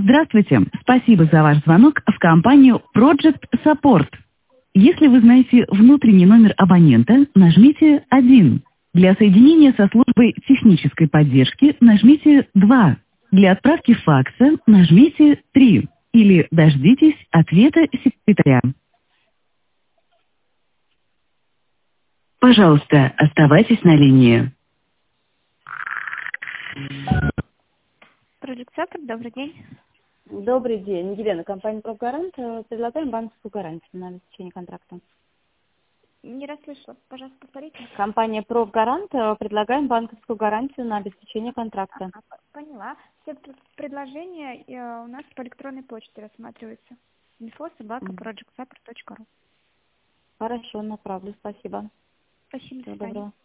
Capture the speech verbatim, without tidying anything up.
Здравствуйте. Спасибо за ваш звонок в компанию Project Support. Если вы знаете внутренний номер абонента, нажмите один. Для соединения со службой технической поддержки нажмите два. Для отправки факса нажмите три. Или дождитесь ответа секретаря. Пожалуйста, оставайтесь на линии. Project Support, добрый день. Добрый день. Елена, компания «Профгарант». Э, Предлагаем банковскую гарантию на обеспечение контракта. Не расслышала. Пожалуйста, повторите. Компания «Профгарант». э, Предлагаем банковскую гарантию на обеспечение контракта. А, п- поняла. Все пр- предложения э, у нас по электронной почте рассматриваются. инфо собака М. project support точка ру. Хорошо, направлю. Спасибо. Спасибо, до Всего свидания. доброго.